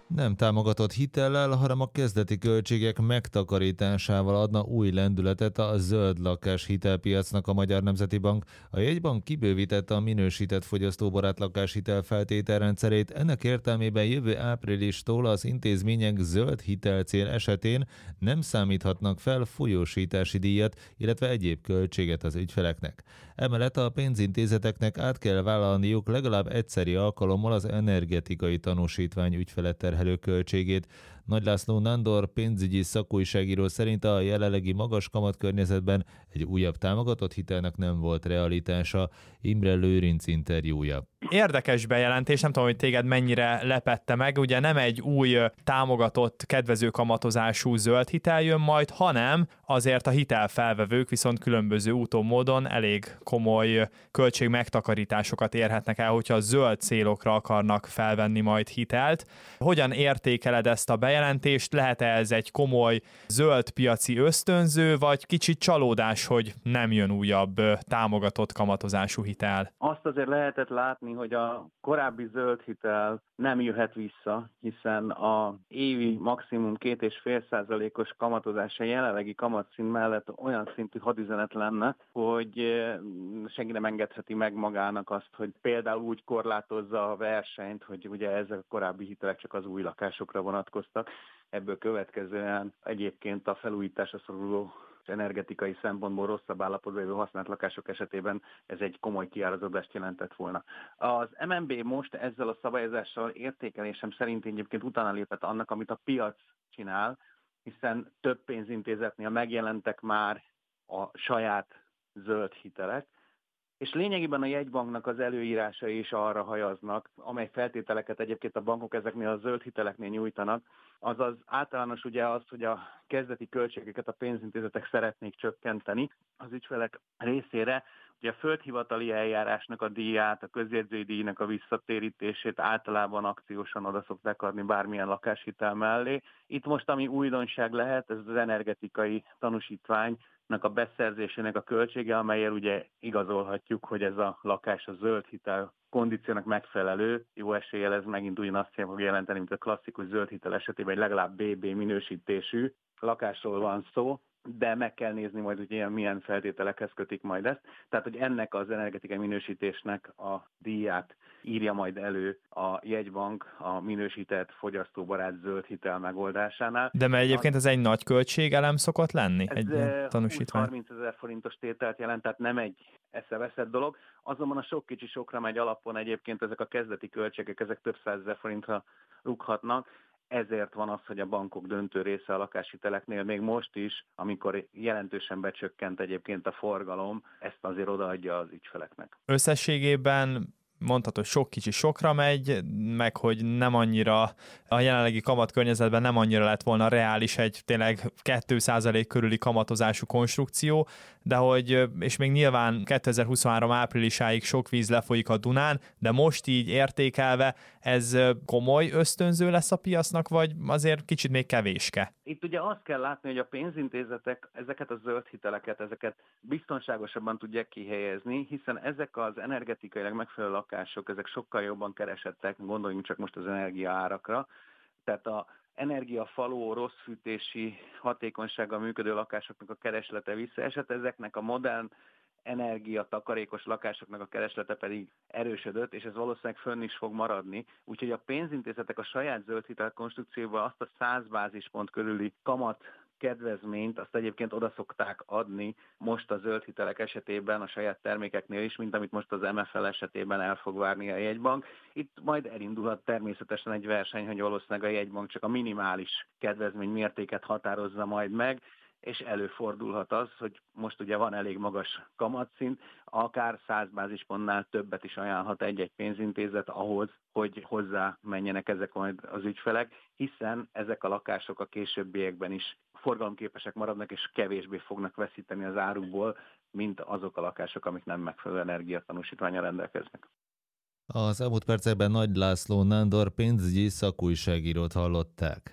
Nem támogatott hitellel, hanem a kezdeti költségek megtakarításával adna új lendületet a zöld lakás hitelpiacnak a Magyar Nemzeti Bank. A jegybank kibővítette a minősített fogyasztóbarát lakáshitel feltételrendszerét, ennek értelmében jövő áprilistól az intézmények zöld hitelcél esetén nem számíthatnak fel folyósítási díjat, illetve egyéb költséget az ügyfeleknek. Emellett a pénzintézeteknek át kell vállalniuk legalább egyszeri alkalommal az energetikai tanúsítvány ügyfelet terhelő költségét. Nagy László Nándor pénzügyi szakújságíró szerint a jelenlegi magas kamatkörnyezetben egy újabb támogatott hitelnek nem volt realitása. Imre Lőrinc interjúja. Érdekes bejelentés, nem tudom, hogy téged mennyire lepette meg, ugye nem egy új támogatott, kedvező kamatozású zöld hitel jön majd, hanem azért a hitelfelvevők viszont különböző úton, módon elég komoly költségmegtakarításokat érhetnek el, hogyha zöld célokra akarnak felvenni majd hitelt. Hogyan értékeled ezt a bejelentést? Lehet-e ez egy komoly zöld piaci ösztönző, vagy kicsit csalódás, hogy nem jön újabb támogatott kamatozású hitel? Azt azért lehetett látni, hogy a korábbi zöld hitel nem jöhet vissza, hiszen a évi maximum 2,5%-os kamatozása jelenlegi kamatszint mellett olyan szintű hadüzenet lenne, hogy senki nem engedheti meg magának azt, hogy például úgy korlátozza a versenyt, hogy ugye ezek a korábbi hitelek csak az új lakásokra vonatkoztak. Ebből következően egyébként a felújításra szoruló energetikai szempontból rosszabb állapotban lévő használt lakások esetében ez egy komoly kiárazodást jelentett volna. Az MNB most ezzel a szabályozással értékelésem szerint egyébként utána lépett annak, amit a piac csinál, hiszen több pénzintézetnél megjelentek már a saját zöld hitelek, és lényegében a jegybanknak az előírásai is arra hajaznak, amely feltételeket egyébként a bankok ezeknél a zöld hiteleknél nyújtanak, azaz általános ugye az, hogy a kezdeti költségeket a pénzintézetek szeretnék csökkenteni az ügyfelek részére. Ugye a földhivatali eljárásnak a díját, a közjegyzői díjnak a visszatérítését általában akciósan oda szokták adni bármilyen lakáshitel mellé. Itt most ami újdonság lehet, ez az energetikai tanúsítvány, a beszerzésének a költsége, amellyel ugye igazolhatjuk, hogy ez a lakás a zöld hitel kondíciónak megfelelő, jó eséllyel ez megint ugyanazt fog jelenteni, mint a klasszikus zöld hitel esetében, egy legalább BB minősítésű lakásról van szó, de meg kell nézni majd, hogy milyen feltételekhez kötik majd ezt. Tehát, hogy ennek az energetikai minősítésnek a díját írja majd elő a jegybank a minősített fogyasztóbarát zöld hitel megoldásánál. De mert egyébként ez egy nagy költségelem szokott lenni? Ez egy tanúsítvány? 30 000 forintos tételt jelent, tehát nem egy eszeveszett dolog. Azonban a sok kicsi sokra megy alapon egyébként ezek a kezdeti költségek, ezek több 100 000 forintra rúghatnak. Ezért van az, hogy a bankok döntő része a lakáshiteleknél még most is, amikor jelentősen becsökkent egyébként a forgalom, ezt azért odaadja az ügyfeleknek. Összességében mondhatod, sok kicsi sokra megy, meg hogy nem annyira, a jelenlegi kamatkörnyezetben nem annyira lett volna reális egy tényleg 2% körüli kamatozású konstrukció, de hogy, és még nyilván 2023 áprilisáig sok víz lefolyik a Dunán, de most így értékelve ez komoly ösztönző lesz a piacnak, vagy azért kicsit még kevéske? Itt ugye azt kell látni, hogy a pénzintézetek ezeket a zöld hiteleket, ezeket biztonságosabban tudják kihelyezni, hiszen ezek az energetikailag megfelelő lakások, ezek sokkal jobban keresettek, gondoljunk csak most az energiaárakra. Tehát a energiafaló, rossz fűtési hatékonysággal működő lakásoknak a kereslete visszaesett, ezeknek a modern energiatakarékos lakásoknak a kereslete pedig erősödött, és ez valószínűleg fönn is fog maradni. Úgyhogy a pénzintézetek a saját zöld hitel konstrukcióval azt a 100 bázispont körüli kamat kedvezményt, azt egyébként oda szokták adni most a zöld hitelek esetében, a saját termékeknél is, mint amit most az MFL esetében el fog várni a jegybank. Itt majd elindulhat természetesen egy verseny, hogy valószínűleg a jegybank csak a minimális kedvezmény mértéket határozza majd meg, és előfordulhat az, hogy most ugye van elég magas kamatszint, akár 100 bázispontnál többet is ajánlhat egy-egy pénzintézet ahhoz, hogy hozzá menjenek ezek majd az ügyfelek, hiszen ezek a lakások a későbbiekben is forgalomképesek maradnak, és kevésbé fognak veszíteni az árukból, mint azok a lakások, amik nem megfelelő energiatanúsítvánnyal rendelkeznek. Az elmúlt percekben Nagy László Nándor pénzügyi szakújságírót hallották.